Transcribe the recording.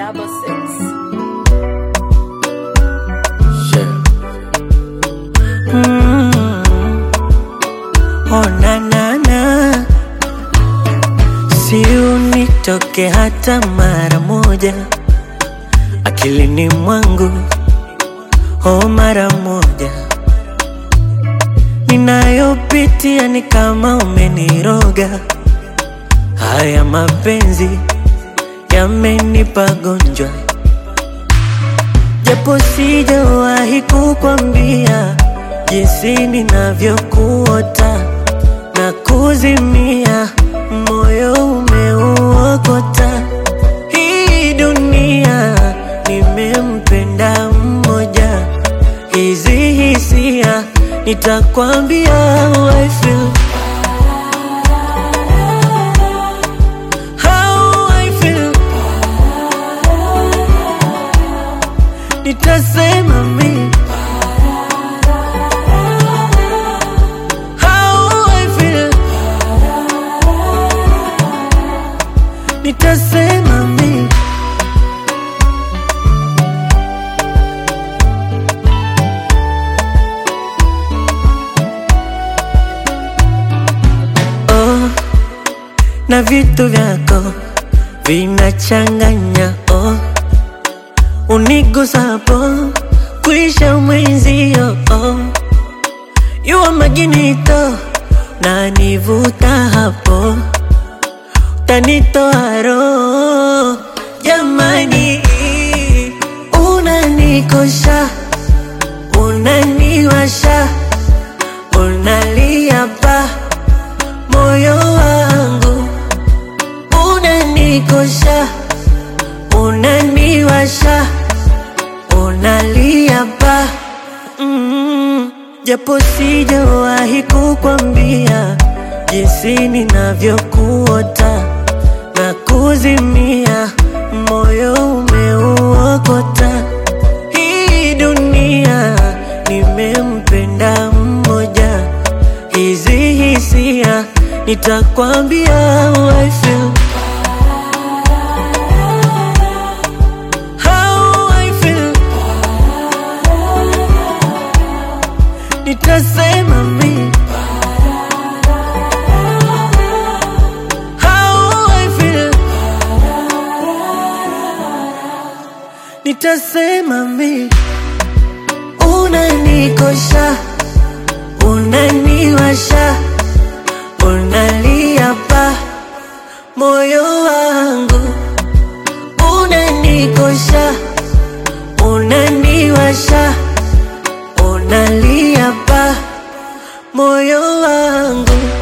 Oh na na na, si unitoke hata mara moja akilini mwangu, oh mara moja. Ninayopitia ni kama umeniroga, haya mapenzi yamenipa gonjwa, japo sijawahi kukwambia jinsi ninavyokuota na kuzimia, moyo umeuokota. Hii dunia nimempenda mmoja, hizi hisia nitakwambia how I feel, how I feel. Nitasema mimi nitasema mimi. Oh, na vitu vyako vinachanganya. Oh, unigusapo kuisha mwenzio. Oh, yuwa maginito na nivuta hapo, tanitoa roho jamani. Unanikosha, unaniwasha, unalia pa moyo wangu. Unanikosha, unaniwasha, unalia pa japo sijawahi kukwambia jinsi ninavyokuota na kuzimia, moyo umeuokota. Hii dunia nimempenda mmoja, hizi hisia nitakwambia how I feel, how I feel. Nitasema mimi nitasema mimi. Unanikosha, unaniwasha, unalia pa moyo wangu. Unanikosha, unaniwasha, unalia pa moyo wangu.